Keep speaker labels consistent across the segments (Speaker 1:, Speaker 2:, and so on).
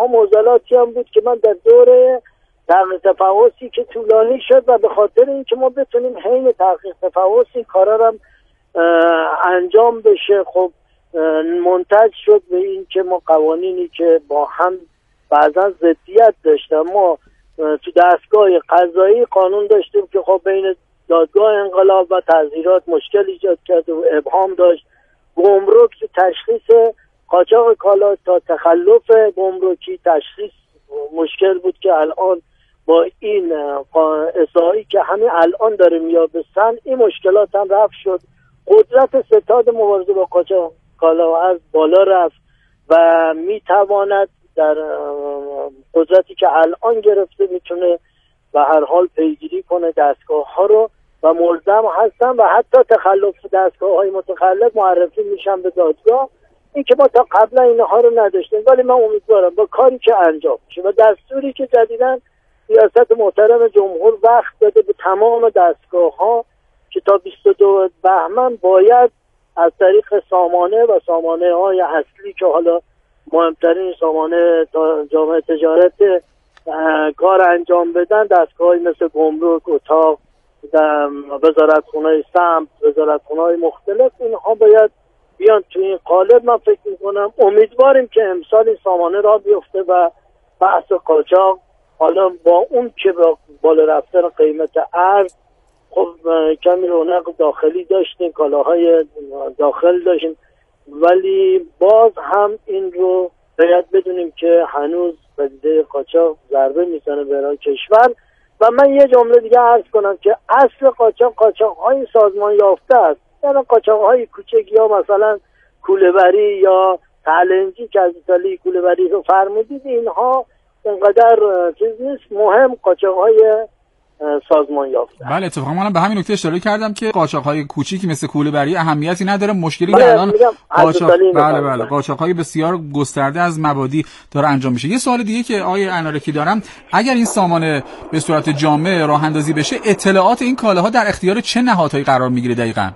Speaker 1: اینها معضلاتی هم بود که من در دوره تحقیق تفحصی که طولانی شد و به خاطر اینکه ما بتونیم حین تحقیق تفحص این کارا هم انجام بشه، خب منتج شد به این که ما قوانینی که با هم بعضا ضدیت داشتن، ما تو دستگاه قضایی قانون داشتیم که خب بین دادگاه انقلاب و تظاهرات مشکل ایجاد کرد و ابهام داشت. گمرک تو تشخیص قاچاق کالا تا تخلف گمرکی تشخیص مشکل بود که الان با این اصلاحی که همین الان داره میابستن این مشکلات هم رفع شد. قدرت ستاد مبارزه با قاچاق کالا از بالا رفت و میتواند در قدرتی که الان گرفته میتونه به هر حال پیگیری کنه دستگاه ها رو و ملزم هستن و حتی تخلف دستگاه های متخلف معرفی میشن به دادگاه. این که ما تا قبلا اینها رو نداشتیم، ولی من امیدوارم با کاری که انجام میشه و دستوری که جدیداً ریاست محترم جمهور وقت داده به تمام دستگاه ها که تا 22 بهمن باید از طریق سامانه و سامانه های اصلی که حالا مهمترین سامانه جامعه تجارت کار انجام بدن، دستگاهی مثل گمرک، اتاق، وزارتخونه‌های سمت، وزارتخونه‌های مختلف، اینها باید بیان تو این قالب. من فکر میکنم امیدواریم که امسال این سامانه را بیفته و بحث قاچاق حالا با اون که با بالا رفتن قیمت ارز، خب کمی رونق داخلی داشتیم، کالاهای داخل داشتیم، ولی باز هم این رو باید بدونیم که هنوز پدیده قاچاق ضربه میزنه به کشور. و من یه جمله دیگه عرض کنم که اصل قاچاق‌های سازمان یافته است، یعنی قاچاق‌های کوچک یا مثلا کوله‌بری یا تلنجی که از ایتالی کوله‌بری رو فرمودید، اینها اینقدر چیز نیست، مهم قاچاق‌های سازمان یافته.
Speaker 2: بله اتفاقا منم به همین نکته اشاره کردم که قاچاق‌های کوچیکی مثل کوله‌بری اهمیتی نداره. مشکلی که الان قاچاق‌های بسیار گسترده از مبادی داره انجام میشه. یه سوال دیگه که آقای انارکی دارم، اگر این سامانه به صورت جامع راه اندازی بشه، اطلاعات این کالاها در اختیار چه نهادهایی قرار میگیره دقیقاً؟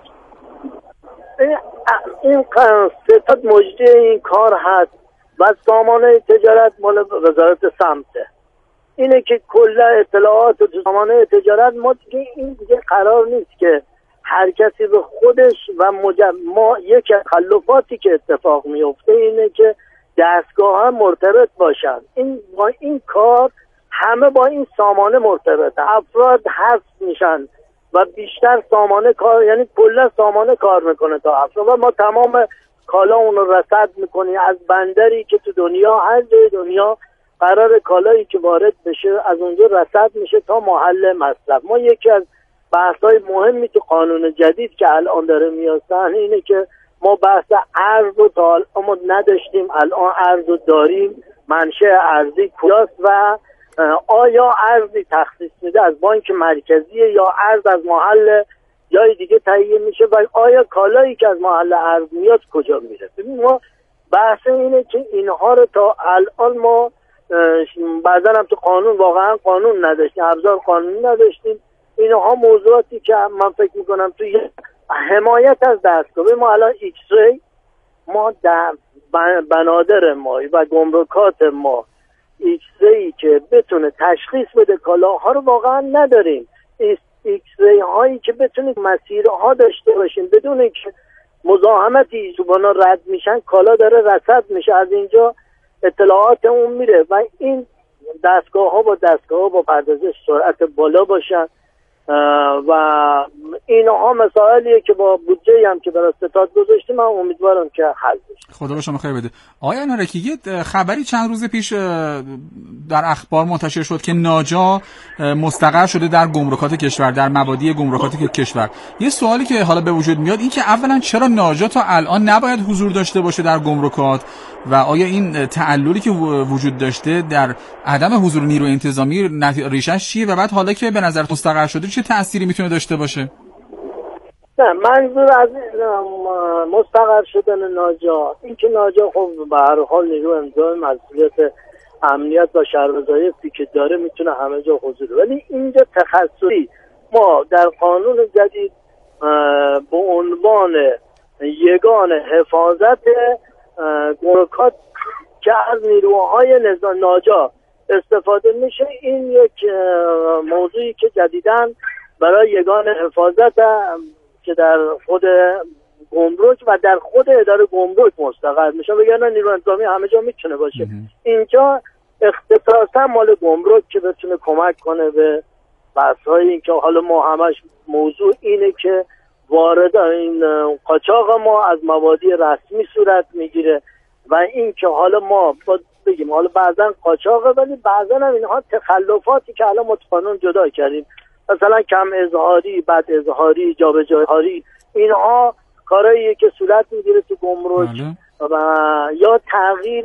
Speaker 1: این ستاد مجری این کار هست و سامانه تجارت مال وزارت سمته، اینه که کل اطلاعات تو سامانه تجارت ما دیگه این دیگه قرار نیست که هر کسی به خودش و ما یک تخلفاتی که اتفاق میفته اینه که دستگاه ها مرتبط باشن. این با این کار همه با این سامانه مرتبطه، افراد حذف میشن و بیشتر سامانه کار، یعنی کلا سامانه کار میکنه تا افراد و ما تمام کالا اون رو رصد میکنیم از بندری که تو دنیا هر جای دنیا قرار کالایی که وارد بشه از اونجا رصد میشه تا محل مصرف. ما یکی از بحث‌های مهمی تو قانون جدید که الان داره میاد اینه که ما بحث ارز رو تا الان نداشتیم، الان ارز رو داریم، منشأ ارزی کجاست و آیا ارزی تخصیص میده از بانک مرکزی یا ارز از محل جای دیگه تهیه میشه و آیا کالایی که از محل ارز میاد کجا میره. ببین ما بحث اینه که اینها رو تا الان ما بعضا هم تو قانون واقعا قانون نداشتیم، ابزار قانونی نداشتیم. اینها موضوعاتی که من فکر میکنم توی حمایت از دستگاه ما الان ایکس ری ما در بنادر ما و گمرکات ما ایکس ری که بتونه تشخیص بده کالاها رو واقعا نداریم. ایکس ری هایی که بتونه مسیرها داشته باشیم بدون اینکه مزاحمتی زبانا رد میشن، کالا داره رصد میشه، از اینجا اطلاعات اون میره و این دستگاه ها با پردازش سرعت بالا باشن و اینها مسائلیه که با بودجه‌ای هم که برای ستاد گذاشتیم من امیدوارم که حل بشه.
Speaker 2: خدا به شما خیر بده. آقای انارکی یه خبری چند روز پیش در اخبار منتشر شد که ناجا مستقر شده در گمرکات کشور، در مبادی گمرکات کشور. یه سوالی که حالا به وجود میاد این که اولا چرا ناجا تا الان نباید حضور داشته باشه در گمرکات و آیا این تعللی که وجود داشته در عدم حضور نیروی انتظامی ریشش چیه و بعد حالا که به نظر مستقر شده چه تأثیری میتونه داشته باشه؟
Speaker 1: نه منظور از مستقر شدن ناجا این که ناجا خب به هر حال نیروی انتظامی مسئولیت امنیت و شهروزایفتی که داره میتونه همه جا حضور، ولی اینجا تخصصی ما در قانون جدید به عنوان یگان حفاظت گمرکات که از نیروهای ناجا استفاده میشه، این یک موضوعی که جدیداً برای یگان حفاظت که در خود گمرک و در خود اداره گمرک مستقر میشه، بگن نیرو انتظامی همه جا میتونه باشه. اینجا اختصاصا مال گمرک که بتونه کمک کنه به بحث‌های این که حالا ما همش موضوع اینه که وارد این قاچاق ما از موادی رسمی صورت میگیره و این که حالا ما بگیم حالا بعضا قاچاقه، ولی بعضا هم اینها تخلفاتی که حالا متقانون جدا کردیم، مثلا کم اظهاری، بد اظهاری، جابجایی، اینها کارهاییه که صورت میگیره تو گمرک و یا تغییر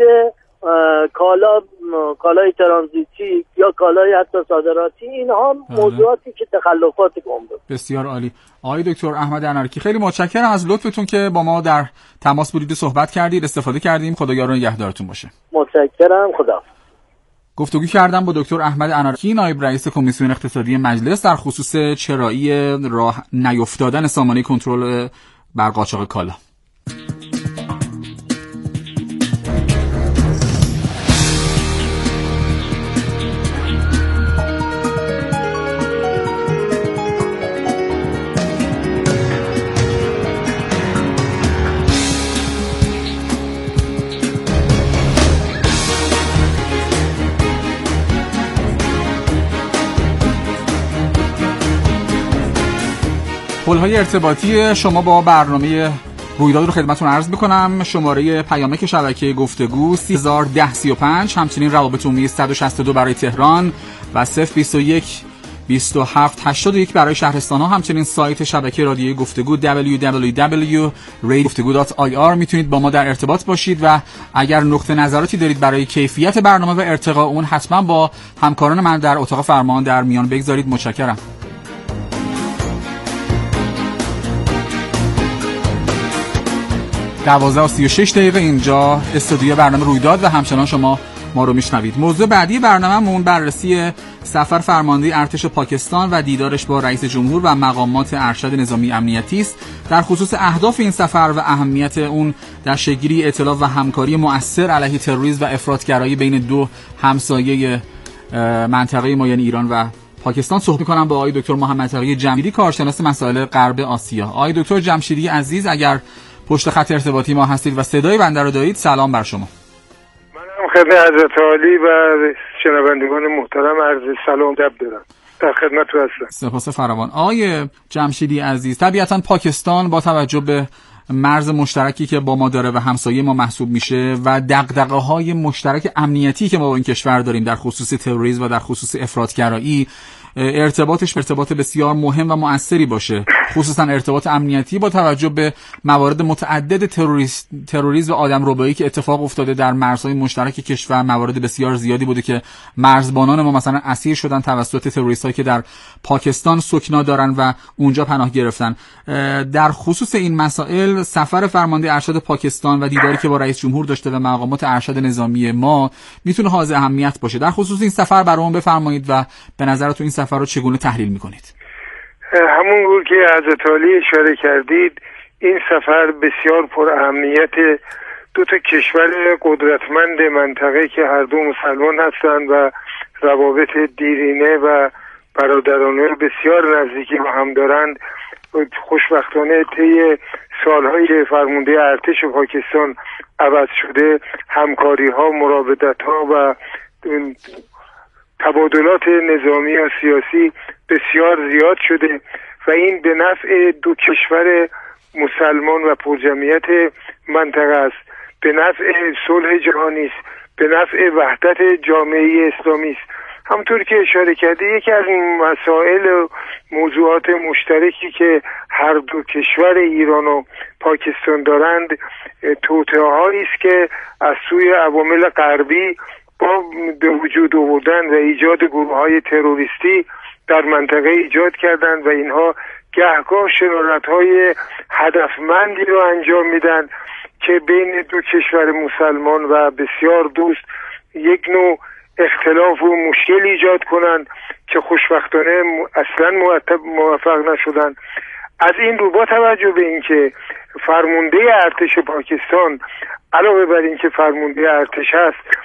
Speaker 1: کالای ترانزیتی یا کالای حتی صادراتی، اینها موضوعاتی که تخلفات گمرک.
Speaker 2: بسیار عالی. آقای دکتر احمد انارکی، خیلی متشکرم از لطفتون که با ما در تماس بودید و صحبت کردید، استفاده کردیم. خداگاه و نگهدارتون باشه.
Speaker 1: متشکرم. خدا.
Speaker 2: گفتگو کردم با دکتر احمد انارکی، نایب رئیس کمیسیون اقتصادی مجلس، در خصوص چرایی راه نیفتادن سامانه کنترل بر قاچاق کالا. پل‌های ارتباطی شما با برنامه رویداد رو خدمتتون عرض می‌کنم. شماره پیامک شبکه گفتگو 301035، همچنین روابط عمومی 162 برای تهران و 021 27 81 برای شهرستان‌ها، همچنین سایت شبکه رادیویی گفتگو www.radiogoftego.ir. میتونید با ما در ارتباط باشید و اگر نقطه نظراتی دارید برای کیفیت برنامه و ارتقاء اون، حتما با همکاران من در اتاق فرمان در میان بگذارید. متشکرم. 12:36 اینجا استودیو برنامه رویداد و همچنان شما ما رو میشنوید. موضوع بعدی برنامه‌مون بررسی سفر فرمانده ارتش پاکستان و دیدارش با رئیس جمهور و مقامات ارشد نظامی امنیتی است. در خصوص اهداف این سفر و اهمیت اون در شکل‌گیری اطلاع و همکاری مؤثر علیه تروریسم و افراطگرایی بین دو همسایه منطقه ما یعنی ایران و پاکستان صحبت می‌کنم با آقای دکتر محمد تقی جمشیدی، کارشناس مسائل غرب آسیا. آقای دکتر جمشیدی عزیز، اگر پشت خط ارتباطی ما هستید و صدای بنده رو دارید، سلام بر شما.
Speaker 3: منم خدمت حضرت عالی و شنوندگان محترم عرض سلام دب دارم. در خدمتتون هستم.
Speaker 2: سپاس فراوان. آقای جمشیدی عزیز، طبیعتاً پاکستان با توجه به مرز مشترکی که با ما داره و همسایه ما محسوب میشه و دغدغه‌های مشترک امنیتی که ما با این کشور داریم در خصوص تروریسم و در خصوص افراطگرایی، ارتباطش ارتباط بسیار مهم و مؤثری باشه، خصوصا ارتباط امنیتی با توجه به موارد متعدد تروریسم و آدمربایی که اتفاق افتاده در مرزهای مشترک کشور. موارد بسیار زیادی بوده که مرزبانان ما مثلا اسیر شدن توسط تروریستایی که در پاکستان سکنا دارن و اونجا پناه گرفتن. در خصوص این مسائل سفر فرمانده ارشد پاکستان و دیداری که با رئیس جمهور داشته و مقامات ارشد نظامی ما میتونه حائز اهمیت باشه. در خصوص این سفر برامون بفرمایید و به نظرتون این سفر رو چگونه تحلیل میکنید؟
Speaker 3: همون گونه که حضرت عالی اشاره کردید، این سفر بسیار پر اهمیت. دو تا کشور قدرتمند منطقه که هر دو مسلمان هستند و روابط دیرینه و برادرانه بسیار نزدیکی با هم دارند، خوشبختانه طی سالهای فرمانده ارتش پاکستان عوض شده، همکاری ها، مراودت ها و تبادلات نظامی و سیاسی بسیار زیاد شده و این به نفع دو کشور مسلمان و پرجمعیت منطقه است، به نفع صلح جهانی است، به نفع وحدت جامعه اسلامی است. همطور که اشاره کرده، یکی از این مسائل و موضوعات مشترکی که هر دو کشور ایران و پاکستان دارند، توطئه‌هایی است که از سوی عوامل غربی با به وجود آوردن و ایجاد گروه‌های تروریستی در منطقه ایجاد کردند و اینها گهگاه شرارت‌های هدفمندی رو انجام میدن که بین دو کشور مسلمان و بسیار دوست یک نوع اختلاف و مشکل ایجاد کنند که خوشبختانه اصلا موفق نشدن. از این رو با توجه به اینکه فرمانده ارتش پاکستان علاوه بر این که فرمانده ارتش هست،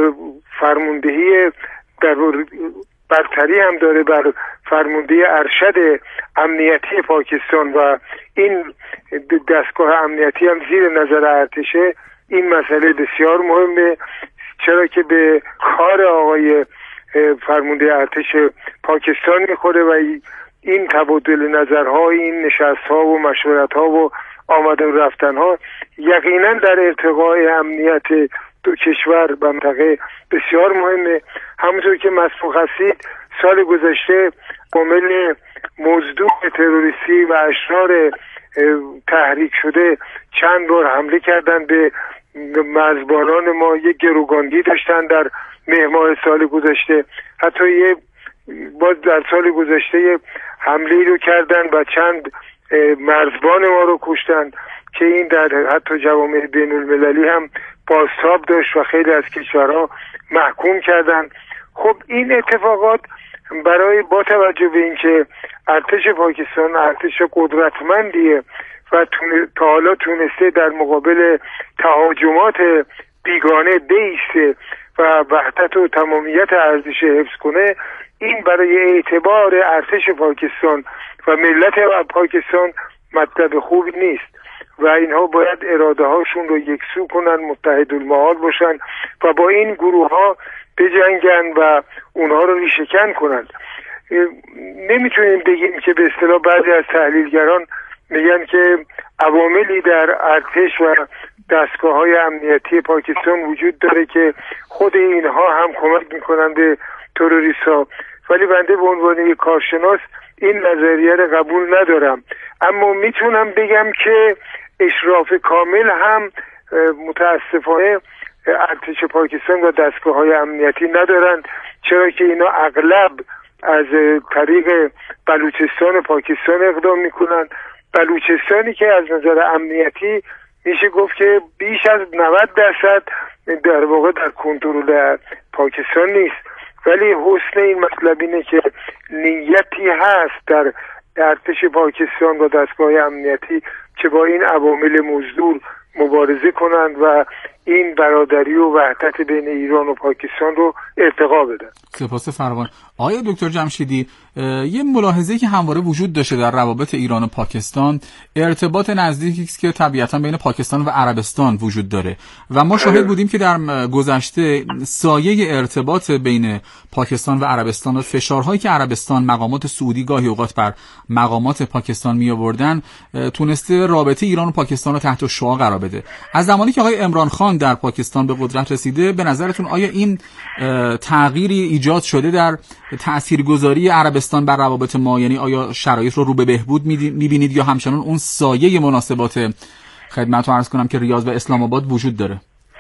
Speaker 3: فرماندهی در برتری هم داره بر فرمانده ارشد امنیتی پاکستان و این دستگاه امنیتی هم زیر نظر ارتشه. این مسئله بسیار مهمه، چرا که به کار آقای فرمانده ارتش پاکستان میخوره و این تبادل نظرها، این نشستها و مشورتها و آمد و رفتنها یقینا در ارتقاء امنیت دو کشور منطقه بسیار مهمه. همونطور که مسبوق هستید، سال گذشته عامل مزدور تروریستی و اشرار تحریک شده چند بار حمله کردن به مرزبانان ما. یک گروگاندی داشتن در مهر ماه سال گذشته، حتی باز در سال گذشته حمله رو کردن و چند مرزبان ما رو کشتن که این در حتی جوامع بین المللی هم بازتاب داشت و خیلی از کشورها محکوم کردن. خب این اتفاقات با توجه به اینکه ارتش پاکستان ارتش قدرتمندیه و تا حالا تونسته در مقابل تهاجمات بیگانه بایسته و وحدت و تمامیت ارزش حفظ کنه، این برای اعتبار ارتش پاکستان و ملت پاکستان مطلب خوبی نیست و اینها باید اراده هاشون رو یکسو کنن، متحد المآل باشن و با این گروه ها بجنگن و اونها رو ریشه‌کن کنن. نمیتونیم بگیم که به اصطلاح بعضی از تحلیلگران میگن که عواملی در ارتش و دستگاه‌های امنیتی پاکستان وجود داره که خود اینها هم کمک میکنن به تروریست‌ها، ولی بنده به عنوان یک کارشناس این نظریه رو قبول ندارم. اما میتونم بگم که اشراف کامل هم متاسفانه ارتش پاکستان و دستگاه‌های امنیتی ندارن، چرا که اینا اغلب از طریق بلوچستان پاکستان اقدام میکنن. بلوچستانی که از نظر امنیتی میشه گفت که بیش از 90% در واقع در کنترل پاکستان نیست، ولی حسن این مطلب اینه که نیتی هست در ارتش پاکستان و دستگاه امنیتی که با این عوامل مزدور مبارزه کنند و این برادری و وحدت بین ایران و پاکستان رو ارتقا بدن.
Speaker 2: سپاس فراوان. آقای دکتر جمشیدی، یه ملاحظه‌ای که همواره وجود داشته در روابط ایران و پاکستان، ارتباط نزدیکی است که طبیعتاً بین پاکستان و عربستان وجود داره و ما شاهد بودیم که در گذشته سایه ارتباط بین پاکستان و عربستان و فشارهایی که عربستان مقامات سعودی گاهی اوقات بر مقامات پاکستان می آوردن تونسته رابطه ایران و پاکستان رو تحت شعاع قرار بده. از زمانی که آقای عمران خان در پاکستان به قدرت رسیده، به نظرتون آیا این تغییری ایجاد شده در تاثیرگذاری عربستان بر روابط ما؟ یعنی آیا شرایط رو به بهبود می‌بینید یا همچنان اون سایه مناسبات خدمتتون عرض کنم که ریاض و اسلام آباد وجود داره؟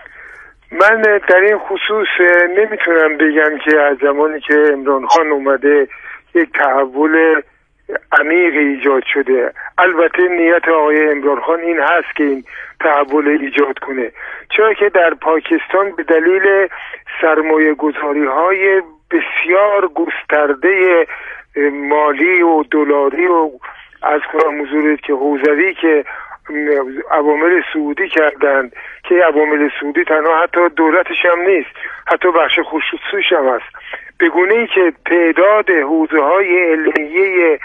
Speaker 3: من در این خصوص نمیتونم بگم که از زمانی که عمران خان اومده یک تحول عمیق ایجاد شده. البته نیت آقای عمران خان این هست که این تحول ایجاد کنه، چرا که در پاکستان به دلیل سرمایه گذاری های بسیار گسترده مالی و دلاری و از کنم حضورت که حوزوی که عوامل سعودی کردند، که عوامل سعودی تنها حتی دولتش هم نیست، حتی بخش خصوصیش هم هست، به گونه‌ای که تعداد حوزه‌های علمیه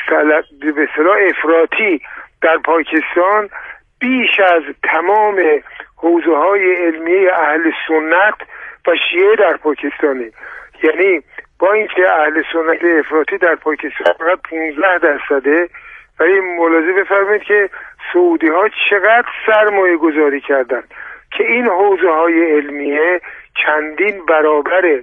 Speaker 3: به اصطلاح افراطی در پاکستان بیش از تمام حوزه‌های علمیه اهل سنت و شیعه در پاکستانه. یعنی با اینکه اهل سنت افراطی در پاکستان فقط 15%، ولی ملاحظه بفرمایید که سعودی ها چقدر سرمایه گذاری کردن که این حوزه های علمیه چندین برابره،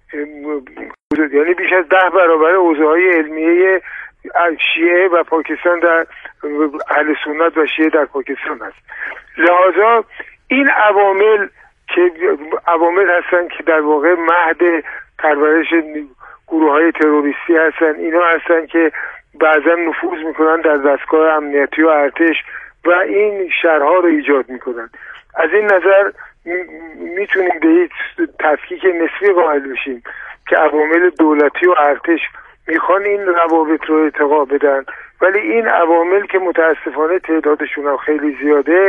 Speaker 3: یعنی بیش از 10 برابر حوزه های علمیه شیعه و پاکستان در اهل سنت و شیعه در پاکستان هست. لذا این عوامل که عوامل هستن که در واقع مهد پرورش گروه های تروریستی هستن، اینا هستن که بعضا نفوذ میکنن در دستگاه امنیتی و ارتش و این شرها رو ایجاد میکنن. از این نظر میتونیم به یک تفکیک نسبی قائل بشیم که عوامل دولتی و ارتش میخوان این روابط رو ارتقا بدن، ولی این عوامل که متاسفانه تعدادشون هم خیلی زیاده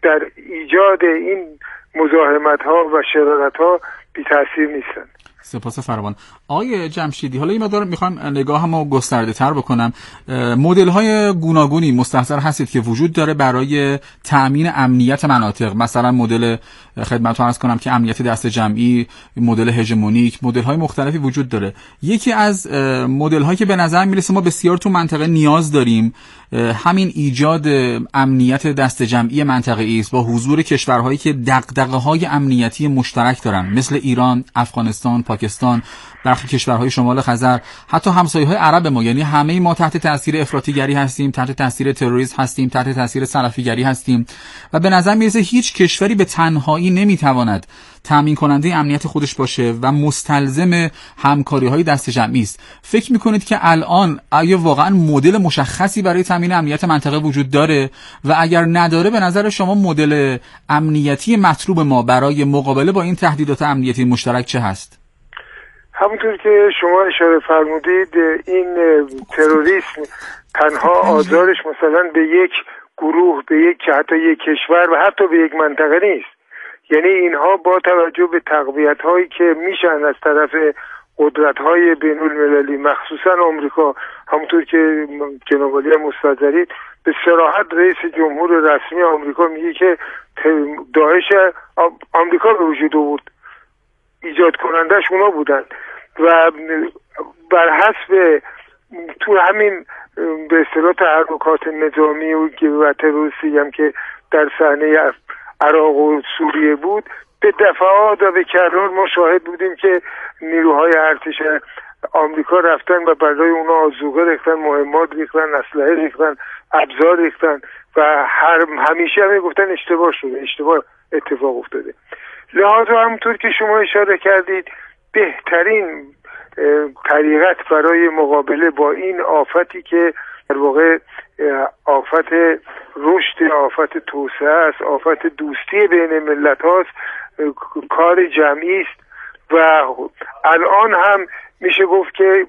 Speaker 3: در ایجاد این مزاحمت ها و شرارت ها بی تاثیر نیستن.
Speaker 2: سپاس فراوان. آقای جمشیدی، حالا این مقدار میخوام نگاهمو گسترده تر بکنم. مدل های گوناگونی مستحضر هستید که وجود داره برای تأمین امنیت مناطق، مثلا مدل خدمتتون عرض کنم که امنیت دست جمعی، مدل هژمونیک، مدل های مختلفی وجود داره. یکی از مدل هایی که به نظر میرسه ما بسیار تو منطقه نیاز داریم همین ایجاد امنیت دست جمعی منطقه‌ای است، با حضور کشورهایی که دغدغه‌های امنیتی مشترک دارن، مثل ایران، افغانستان، پاکستان، برخی کشورهای شمال خزر، حتی همسایه‌های عرب ما. یعنی همه ما تحت تاثیر افراطیگری هستیم، تحت تاثیر تروریسم هستیم، تحت تاثیر سلفیگری هستیم و به نظر میرسه هیچ کشوری به تنهایی نمیتواند تامین کننده امنیت خودش باشه و مستلزم همکاری‌های دست جمعی است. فکر میکنید که الان آیا واقعا مدل مشخصی برای تامین امنیت منطقه وجود داره و اگر نداره به نظر شما مدل امنیتی مطلوب ما برای مقابله با این تهدیدات امنیتی مشترک چه هست؟
Speaker 3: همونطور که شما اشاره فرمودید، این تروریسم تنها آزارش مثلا به یک گروه، به یک حتی یک کشور و حتی به یک منطقه نیست. یعنی اینها با توجه به تقویت هایی که میشن از طرف قدرت های بین المللی، مخصوصا آمریکا، همونطور که جناب عالی مستحضرید، به صراحت رئیس جمهور رسمی آمریکا میگه که داعش آمریکا به وجود آورد، ایجاد کنندش اونا بودن و بر حسب تو همین به اصطلاح تحرکات نظامی و تروریستی هم که در صحنه عراق و سوریه بود، به دفعات و به کرار ما شاهد بودیم که نیروهای ارتش آمریکا رفتن و برای اونا آذوقه ریختن، مهمات ریختن، اسلحه ریختن، ابزار ریختن و همیشه هم گفتن اشتباه شده، اشتباه اتفاق افتاده. لذا همونطور که شما اشاره کردید، بهترین طریقت برای مقابله با این آفتی که در واقع آفت رشد، آفت توسعه است، آفت دوستی بین ملت هاست، کار جمعی است و الان هم میشه گفت که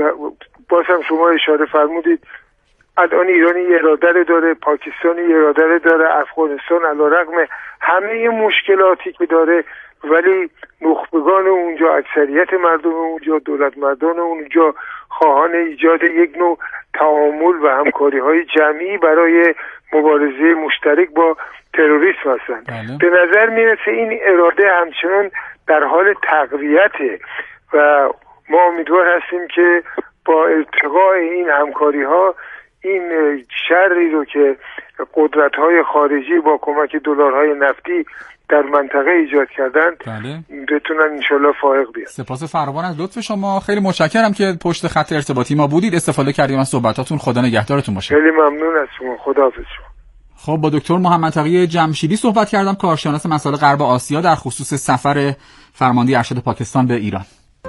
Speaker 3: باز هم شما اشاره فرمودید الان ایرانی اراده داره، پاکستانی اراده داره، افغانستان علیرغم همه مشکلاتی که داره ولی نخبگان اونجا، اکثریت مردم اونجا، دولت مردان اونجا خواهان ایجاد یک نوع تعامل و همکاری های جمعی برای مبارزه مشترک با تروریسم هستند. به نظر میرسه این اراده همچنان در حال تقویته و ما امیدوار هستیم که با ارتقاء این همکاری ها این شری رو که قدرت های خارجی با کمک دلارهای نفتی در منطقه ایجاد کردن بتونن انشالله فائق بیان.
Speaker 2: سپاس فراوان از لطف شما، خیلی متشکرم که پشت خط ارتباطی ما بودید، استفاده کردیم از صحبتاتون. خدا نگهدارتون باشه.
Speaker 3: خیلی ممنون از شما. خداحافظ شما.
Speaker 2: خب با دکتر محمد تقی جمشیدی صحبت کردم، کارشناس مسائل غرب آسیا، در خصوص سفر فرمانده ارشد پاکستان به ایران.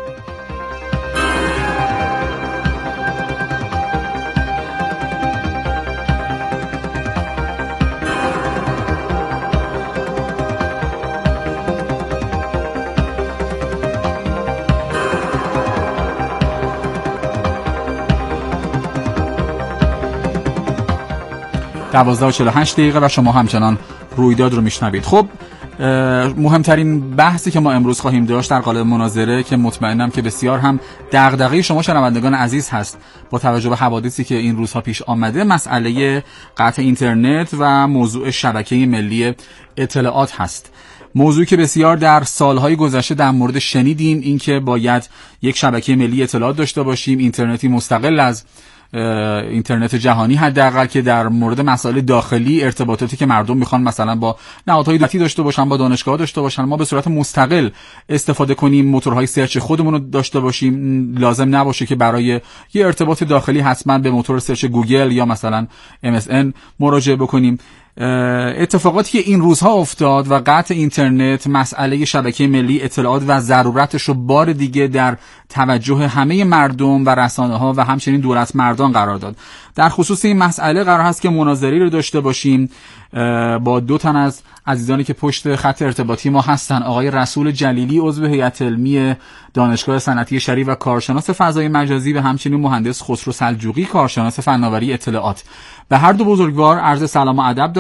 Speaker 2: دوازده و 48 دقیقه و شما همچنان رویداد رو میشنوید. خب مهمترین بحثی که ما امروز خواهیم داشت در قالب مناظره که مطمئنم که بسیار هم دغدغه شما شنوندگان عزیز هست با توجه به حوادثی که این روزها پیش آمده، مسئله قطع اینترنت و موضوع شبکه ملی اطلاعات هست. موضوعی که بسیار در سالهای گذشته در مورد شنیدیم، این که باید یک شبکه ملی اطلاعات داشته باشیم، اینترنتی مستقل از اینترنت جهانی، حداقل که در مورد مسائل داخلی، ارتباطاتی که مردم میخوان مثلا با نهادهای دولتی داشته باشن، با دانشگاه داشته باشن، ما به صورت مستقل استفاده کنیم، موتورهای سرچ خودمون رو داشته باشیم، لازم نباشه که برای یه ارتباط داخلی حتما به موتور سرچ گوگل یا مثلا MSN مراجعه بکنیم. اتفاقاتی که این روزها افتاد و قطع اینترنت، مسئله شبکه ملی اطلاعات و ضرورتش رو بار دیگه در توجه همه مردم و رسانه‌ها و همچنین دولت مردان قرار داد. در خصوص این مسئله قرار هست که مناظری رو داشته باشیم با دو تن از عزیزانی که پشت خط ارتباطی ما هستن، آقای رسول جلیلی عضو هیئت علمی دانشگاه صنعتی شریف و کارشناس فضای مجازی و همچنین مهندس خسرو سلجوقی کارشناس فناوری اطلاعات. به هر دو بزرگوار عرض سلام و ادب دارم.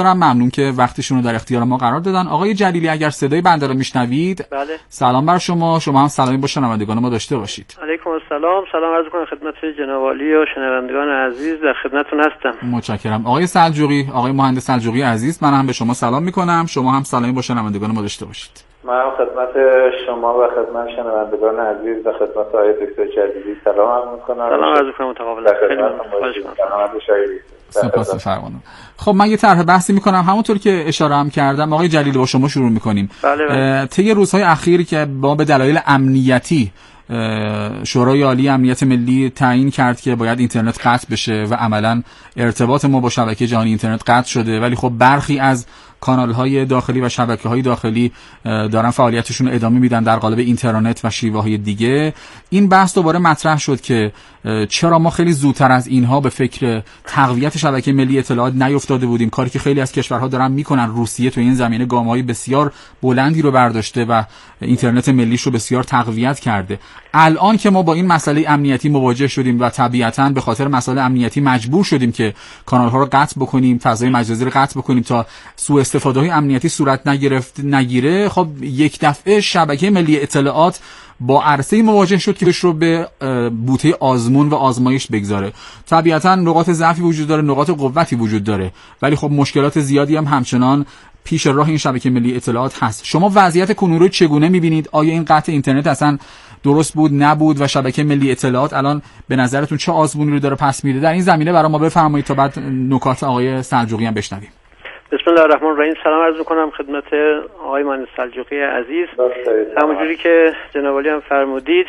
Speaker 2: بسیارم ممنون که وقتشون رو در اختیار ما قرار دادن. آقای جلیلی اگر صدای بنده رو میشنوید،
Speaker 4: بله.
Speaker 2: سلام بر شما هم سلامی با شنوندگان ما داشته باشید.
Speaker 4: علیکم السلام، سلام عرض می‌کنم خدمت جناب عالی و شنوندگان عزیز، در خدمتتون هستم.
Speaker 2: متشکرم. آقای سلجوقی، آقای مهندس سلجوقی عزیز، من هم به شما سلام میکنم، شما هم سلامی با شنوندگان ما داشته باشید.
Speaker 5: من خدمت شما و خدمت شنوندگان عزیز و خدمت آقای دکتر جلیلی سلام عرض می‌کنم.
Speaker 4: سلام عرض می‌کنم متقابلا. خیلی ممنون.
Speaker 2: سپاس فرمانم. خب من یه طرح بحثی میکنم، همونطور که اشاره هم کردم. آقای جلیلی با شما شروع میکنیم.
Speaker 4: بله.
Speaker 2: طی روزهای اخیر که با به دلایل امنیتی شورای عالی امنیت ملی تعیین کرد که باید اینترنت قطع بشه و عملاً ارتباط ما با شبکه جهانی اینترنت قطع شده، ولی خب برخی از کانال‌های داخلی و شبکه‌های داخلی دارن فعالیتشون رو ادامه میدن در قالب اینترنت و شیوه‌های دیگه. این بحث دوباره مطرح شد که چرا ما خیلی زودتر از اینها به فکر تقویت شبکه ملی اطلاعات نیفتاده بودیم، کاری که خیلی از کشورها دارن میکنن. روسیه تو این زمینه گام‌های بسیار بلندی رو برداشته و اینترنت ملیش رو بسیار تقویت کرده. الان که ما با این مسئله امنیتی مواجه شدیم و طبیعتاً به خاطر مسائل امنیتی مجبور شدیم که کانال‌ها رو قطع بکنیم، فضای مجازی رو قطع بکنیم تا سوء استفاده‌های امنیتی صورت نگیره، خب یک دفعه شبکه ملی اطلاعات با عرصه‌ای مواجه شد که رو به بوته آزمون و آزمایش بگذاره. طبیعتاً نقاط ضعفی وجود داره، نقاط قوتی وجود داره، ولی خب مشکلات زیادی هم همچنان پیش راه این شبکه ملی اطلاعات هست. شما وضعیت کنونی رو چگونه می‌بینید؟ آیا این قطع اینترنت اصلا درست بود نبود و شبکه ملی اطلاعات الان به نظرتون چه آزمونی رو داره پس میده؟ در این زمینه برای ما بفرمایید تا بعد نکات آقای سلجوقی هم بشنویم.
Speaker 4: بسم الله الرحمن الرحیم. سلام عرض میکنم خدمت آقای مهندس سلجوقی عزیز. همونجوری که جناب عالی هم فرمودید،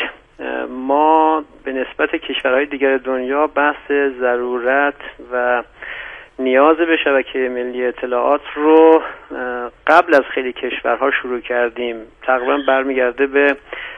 Speaker 4: ما به نسبت کشورهای دیگر دنیا بحث ضرورت و نیاز به شبکه ملی اطلاعات رو قبل از خیلی کشورها شروع کردیم. تقریبا برمیگرده به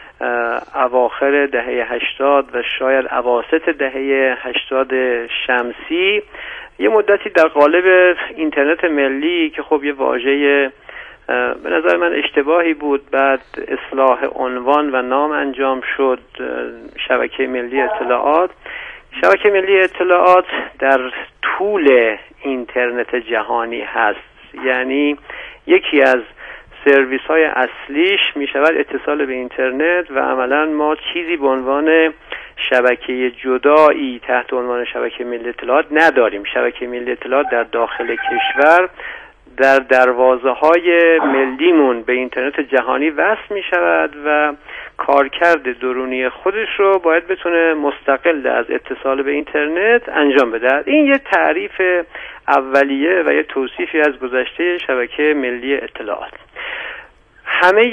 Speaker 4: اواخر دهه 80 و شاید اواسط دهه 80 شمسی، یه مدتی در قالب اینترنت ملی که خب یه واژه به نظر من اشتباهی بود، بعد اصلاح عنوان و نام انجام شد، شبکه ملی اطلاعات. شبکه ملی اطلاعات در طول اینترنت جهانی هست، یعنی یکی از سرویس های اصلیش می شود اتصال به اینترنت و عملا ما چیزی به عنوان شبکه جدایی تحت عنوان شبکه ملی اطلاعات نداریم. شبکه ملی اطلاعات در داخل کشور در دروازه های ملیمون به اینترنت جهانی وصل می شود و کارکرد درونی خودش رو باید بتونه مستقل از اتصال به اینترنت انجام بده. این یه تعریف اولیه و یه توصیفی از گذشته شبکه ملی اطلاعات. همه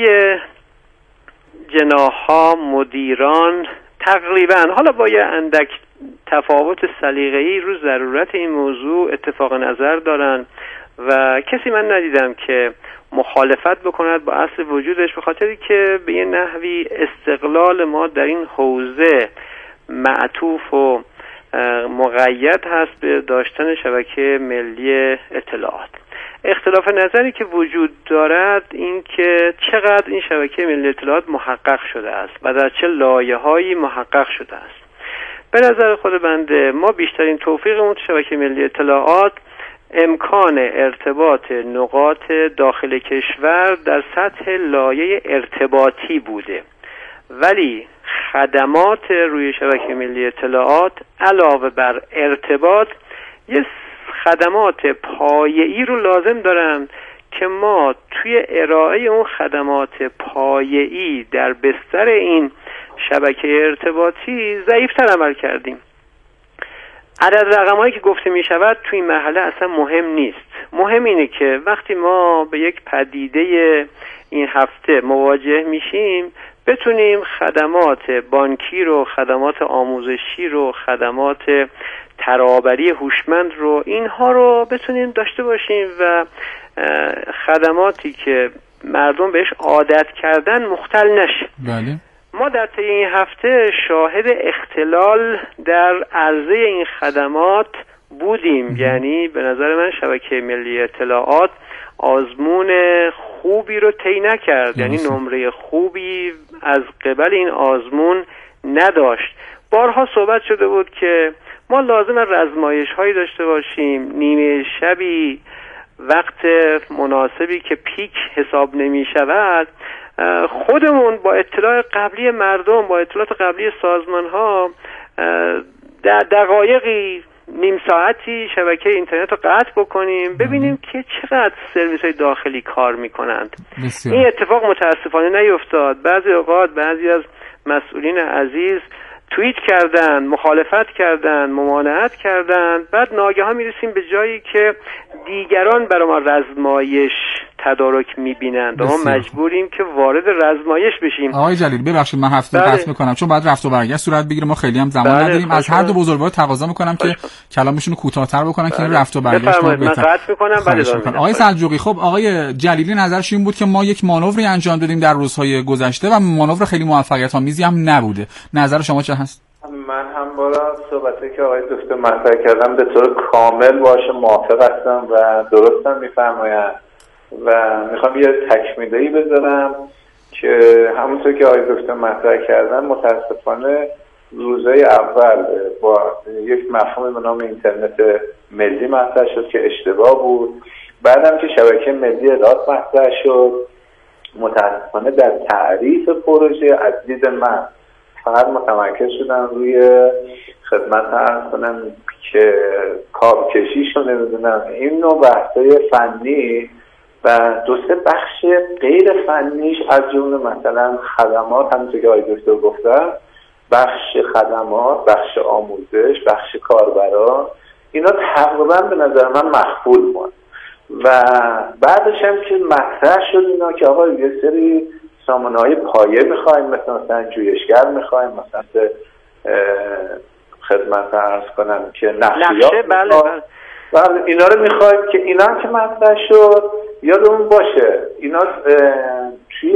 Speaker 4: جناح‌ها، مدیران تقریبا، حالا با یه اندک تفاوت سلیقه‌ای، رو ضرورت این موضوع اتفاق نظر دارن و کسی من ندیدم که مخالفت بکند با اصل وجودش، به خاطری که به یه نحوی استقلال ما در این حوزه معطوف و مقید هست به داشتن شبکه ملی اطلاعات. اختلاف نظری که وجود دارد این که چقدر این شبکه ملی اطلاعات محقق شده است و در چه لایه‌هایی محقق شده است. به نظر خود بنده ما بیشترین توفیقمون تو شبکه ملی اطلاعات امکان ارتباط نقاط داخل کشور در سطح لایه ارتباطی بوده، ولی خدمات روی شبکه ملی اطلاعات علاوه بر ارتباط یه خدمات پایه‌ای رو لازم دارن که ما توی ارائه اون خدمات پایه‌ای در بستر این شبکه ارتباطی ضعیف‌تر عمل کردیم. عدد رقم‌هایی که گفته می شود توی این مرحله اصلا مهم نیست. مهم اینه که وقتی ما به یک پدیده این هفته مواجه میشیم بتونیم خدمات بانکی رو، خدمات آموزشی رو، خدمات ترابری هوشمند رو، اینها رو بتونیم داشته باشیم و خدماتی که مردم بهش عادت کردن مختل نشه.
Speaker 2: بله.
Speaker 4: ما در طی این هفته شاهد اختلال در عرضه این خدمات بودیم. یعنی به نظر من شبکه ملی اطلاعات آزمون خوبی رو طی نکرد، یعنی نمره خوبی از قبل این آزمون نداشت. بارها صحبت شده بود که ما لازم رزمایش هایی داشته باشیم، نیمه شبی وقت مناسبی که پیک حساب نمی شود، خودمون با اطلاع قبلی مردم، با اطلاعات قبلی سازمان ها در دقایقی، نیم ساعتی شبکه اینترنت رو قطع بکنیم، ببینیم که چقدر سرویس های داخلی کار میکنند. این اتفاق متاسفانه نیفتاد. بعضی اوقات بعضی از مسئولین عزیز توییت کردن، مخالفت کردن، ممانعت کردن، بعد ناگهان میرسیم به جایی که دیگران برای ما رزمایش تدارک میبینند و ما مجبوریم که وارد رزمایش بشیم.
Speaker 2: آقای جلیلی ببخشید من هفته قطع میکنم چون باید رفت و برگشت صورت بگیره، ما خیلی هم زمان نداریم. از هر دو بزرگوار تقاضا میکنم که کلامشون رو کوتاه‌تر بکنن که این رفت و برگشت ما
Speaker 4: بهتر. من قطع میکنم بعد
Speaker 2: آقای سلجوقی، خب آقای جلیلی نظرش این بود که ما یک مانوری انجام دادیم در روزهای گذشته و مانور خیلی موفقیت آمیزی هم نبوده. نظر شما چه هست؟
Speaker 5: من هم با صحبتی که آقای دکتر مطرح کردم به طور کامل باهاش موافق هستم و درستم میفرمایند و میخوام یه تکمیله‌ای بذارم که همونطور که آقای دکتر مطرح کردن متاسفانه روزهای اول با یک مفهوم به نام اینترنت ملی مطرح شد که اشتباه بود. بعدم که شبکه ملی اطلاعات مطرح شد، متاسفانه در تعریف پروژه از دید من فقط متمرکز شدن روی خدمت عرض کنم که کابکشیش رو نمیدونم این نوع بحثای فنی و دو سه بخش غیر فنیش از جمله مثلا خدمات، همونطور که آقای دکتر گفتن، بخش خدمات، بخش آموزش، بخش کاربران، اینا تقریبا به نظر من مخفول بود و بعدش هم که مطرح شد اینا که آقا یه سری سامانه‌های پایه می‌خوایم، مثلا جویشگر می‌خوایم، مثلا خدمت عرض کنم که نقشه بله اینا رو می‌خوایم که اینا هم که مطرح شد یادمون باشه اینا توی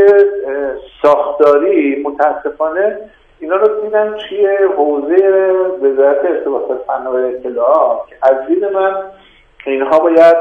Speaker 5: ساختاری متاسفانه اینا رو دیدن توی حوزه وزارت ارتباطات فناوری و اطلاعات که از دید من اینها باید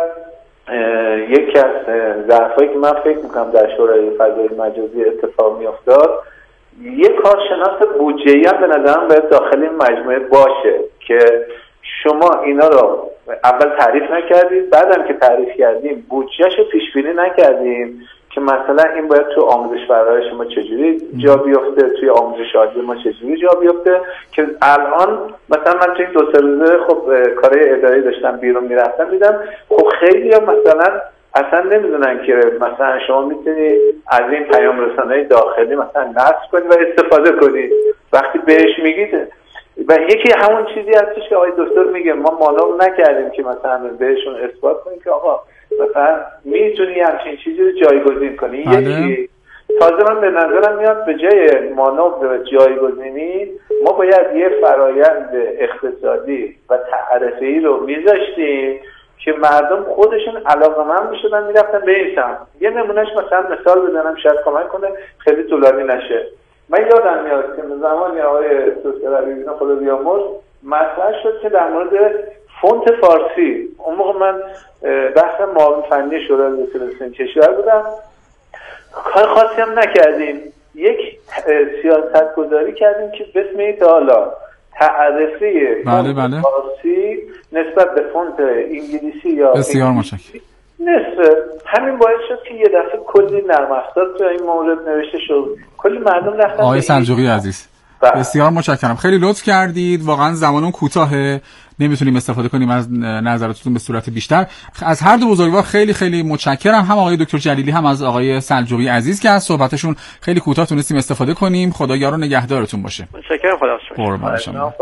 Speaker 5: یکی از ضعفایی که من فکر میکنم در شورای فضای مجازی اتفاق میافتاد، یک کارشناس بودجه‌ای هم به نظرم باید داخل این مجموعه باشه که شما اینا رو اول تعریف نکردید، بعدم که تعریف کردیم بودجه‌ش رو پیش بینی نکردیم که مثلا این باید تو آموزش فرآیند شما چجوری جا بیفته، توی آموزش عالی ما چجوری جا بیفته، که الان مثلا من توی این دو سه روزه خب کارهای اداری داشتم بیرون میرفتم دیدم خب خیلی هم مثلا اصلا نمیدونن که مثلا شما میتونی از این پیام رسانه‌های داخلی مثلا نصب کنید و استفاده کنید. وقتی بهش میگید و یکی همون چیزی هستش که آقای دکتر میگه ما مانور نکردیم که مثلا بهشون اثبات کنیم که آقا مثلا میتونی همچین چیزی رو جایگزین کنی. یکی تازه من به نظرم میاد به جای مانور جایگزینی ما باید یه فرایند اقتصادی و تعرفه‌ای رو میذاشتیم که مردم خودشون علاقه‌مند میشدن میرفتن به این سمت. یه نمونهش مثلا مثال بزنم شاید کمک کنه خیلی طولانی نشه. من یادم میاد که زمانی آقای دکتر علیزاده خدا بیامرز مطرح شد که در مورد فونت فارسی، اون موقع من بحث معاون فنی شورای تلویزیون کشور بودم، کار خاصی هم نکردیم، یک سیاست گذاری کردیم که به اسم ایتالا تعرفه فونت فارسی نسبت به فونت انگلیسی یا
Speaker 2: بسیار متشکرم
Speaker 5: نصف. همین باعث شد که یه دفعه کلی نرم افزار تو این مورد نوشته شد، کلی مردم رفتن.
Speaker 2: آقای سلجوقی عزیز بسیار متشکرم، خیلی لطف کردید، واقعا زمانون کوتاهه، نمیتونیم استفاده کنیم از نظراتتون به صورت بیشتر. از هر دو بزرگوار خیلی خیلی متشکرم، هم آقای دکتر جلیلی هم از آقای سلجوقی عزیز که از صحبتشون خیلی کوتاه تونستیم استفاده کنیم. خدا یار و نگهدارتون باشه.
Speaker 4: متشکرم. خدا
Speaker 5: شما.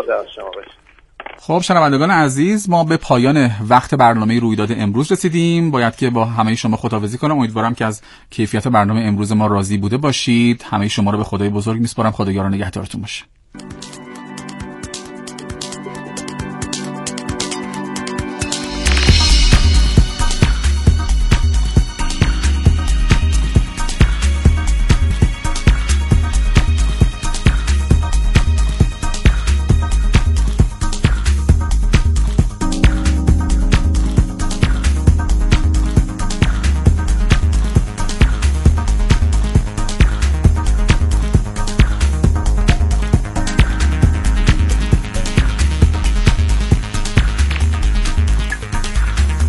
Speaker 2: خب شنوندگان عزیز، ما به پایان وقت برنامه رویداد امروز رسیدیم. باید که با همه شما خداحافظی کنم. امیدوارم که از کیفیت برنامه امروز ما راضی بوده باشید. همه شما رو به خدای بزرگ میسپارم. خدا یار و نگهدارتون باشه.